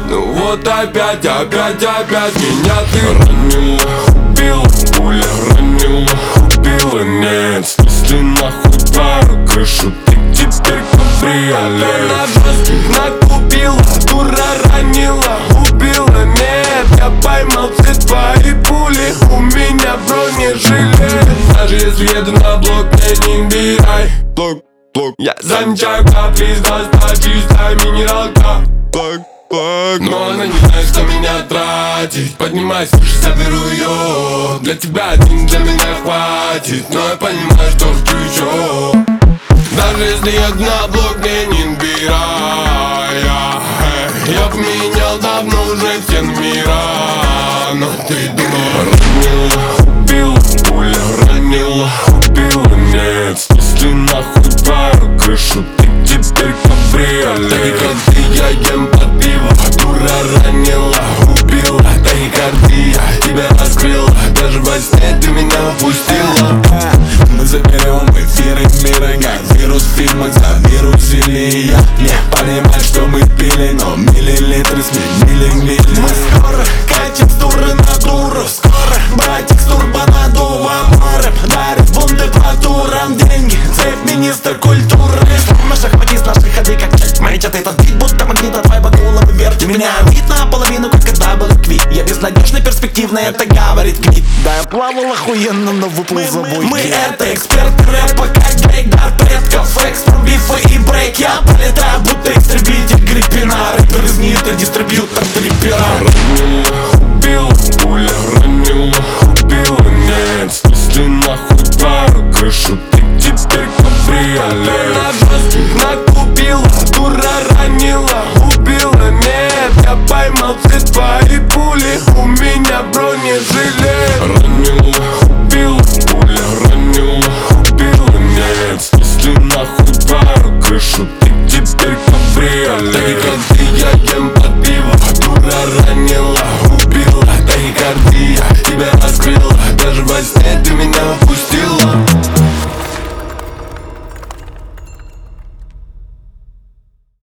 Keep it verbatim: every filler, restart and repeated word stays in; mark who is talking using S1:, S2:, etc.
S1: Ну вот опять, опять, опять меня ты ранила, убила, пуля ранила, убила. Нет, снесли нахуй твою крышу, ты теперь кабриолет. Накупила, дура ранила, убила. Нет, я поймал все твои пули, у меня бронежилет. Даже если еду на блок, мне не бирай. Блок, блок. Я замечаю капли из глаз, та чистая минералка. Блок, блок. Но она не знает, что меня тратить. Поднимайся, слушай, заберу ее. Для тебя один, для меня хватит. Но я понимаю, что хочу еще. Даже если еду на блок, мне не бирай. Я поменял давно уже все номера. Но ты дура, ранила, убила, пуля ранила, убила. Нет, снесли нахуй твою крышу, ты теперь кабриолет. Тахикардия, ем под пиво, дура ранила, убила. Тахикардия, тебя раскрыла, даже во сне ты меня упустила.
S2: Мы заберем эфиры мира, как вирус в фильмах завирусили. Я не понимаю, что мы пили, но миллилитры сменили мили. Мы скоро катим с туры на туру, скоро братик с турбонадувом морем дарит бунты по турам деньги, цепь министр культуры. На шахмате с нашей ходы, как часть мэча. Ты этот бит, будто магнит от вайба головы вертит. Меня видно наполовину, как когда был квит. Я безнадежно перспективно, это говорит Квит. Да, я плавал охуенно, но выплыл за бой. Мы это эксперты рэпа, как Дрейк, дар предков, экспорт, бифы и брейк. Я полетаю, будто истребитель Гриппина. Рэпер из Ниты, дистрибьютор трипера.
S1: Ранила, убила, пуля ранила, убила. Нет, снесли нахуй твою крышу, ты теперь кабриолет. Накупила, дура ранила, убила. Нет, я поймал все твои пули, у меня бронежилет. Ранила, убила, пуля ранила, убила. Нет, снесли нахуй твою крышу, ты теперь кабриолет. Тахикардия, ем под пиво, дура ранила, убила. Тахикардия, тебя раскрыла, даже во сне ты меня упустила.